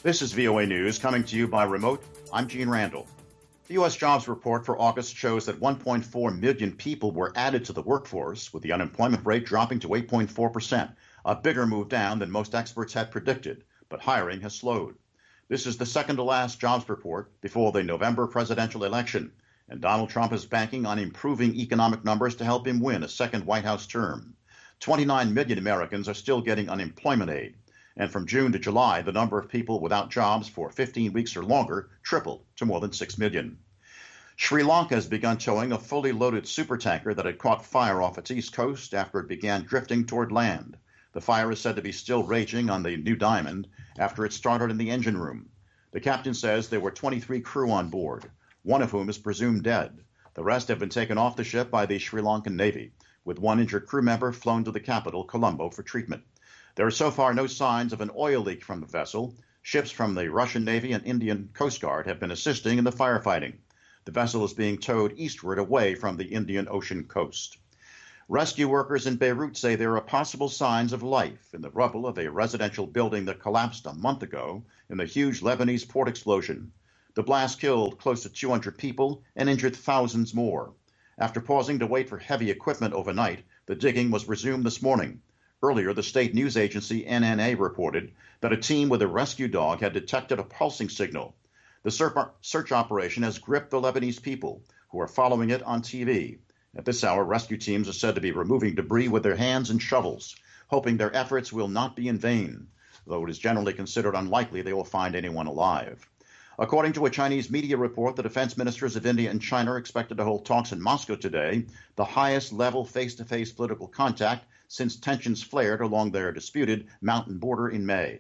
This is VOA News coming to you by remote. I'm Gene Randall. The U.S. jobs report for August shows that 1.4 million people were added to the workforce, with the unemployment rate dropping to 8.4%, a bigger move down than most experts had predicted, but hiring has slowed. This is the second to last jobs report before the November presidential election, and Donald Trump is banking on improving economic numbers to help him win a second White House term. 29 million Americans are still getting unemployment aid. And from June to July, the number of people without jobs for 15 weeks or longer tripled to more than 6 million. Sri Lanka has begun towing a fully loaded supertanker that had caught fire off its east coast after it began drifting toward land. The fire is said to be still raging on the New Diamond after it started in the engine room. The captain says there were 23 crew on board, one of whom is presumed dead. The rest have been taken off the ship by the Sri Lankan Navy, with one injured crew member flown to the capital, Colombo, for treatment. There are so far no signs of an oil leak from the vessel. Ships from the Russian Navy and Indian Coast Guard have been assisting in the firefighting. The vessel is being towed eastward away from the Indian Ocean coast. Rescue workers in Beirut say there are possible signs of life in the rubble of a residential building that collapsed a month ago in the huge Lebanese port explosion. The blast killed close to 200 people and injured thousands more. After pausing to wait for heavy equipment overnight, the digging was resumed this morning. Earlier, the state news agency NNA reported that a team with a rescue dog had detected a pulsing signal. The search operation has gripped the Lebanese people, who are following it on TV. At this hour, rescue teams are said to be removing debris with their hands and shovels, hoping their efforts will not be in vain, though it is generally considered unlikely they will find anyone alive. According to a Chinese media report, the defense ministers of India and China are expected to hold talks in Moscow today, the highest level face-to-face political contact since tensions flared along their disputed mountain border in May.